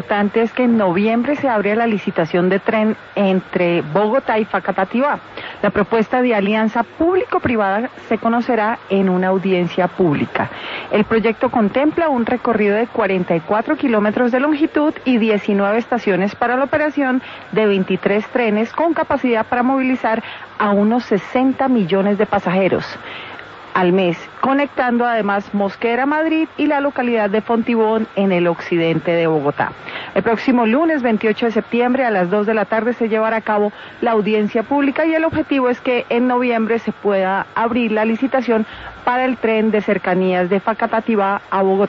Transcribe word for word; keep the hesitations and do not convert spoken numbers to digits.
importante es que en noviembre se abre la licitación de tren entre Bogotá y Facatativá. La propuesta de alianza público-privada se conocerá en una audiencia pública. El proyecto contempla un recorrido de cuarenta y cuatro kilómetros de longitud y diecinueve estaciones para la operación de veintitrés trenes con capacidad para movilizar a unos sesenta millones de pasajeros al mes, conectando además Mosquera, Madrid y la localidad de Fontibón en el occidente de Bogotá. El próximo lunes veintiocho de septiembre a las dos de la tarde se llevará a cabo la audiencia pública y el objetivo es que en noviembre se pueda abrir la licitación para el tren de cercanías de Facatativá a Bogotá.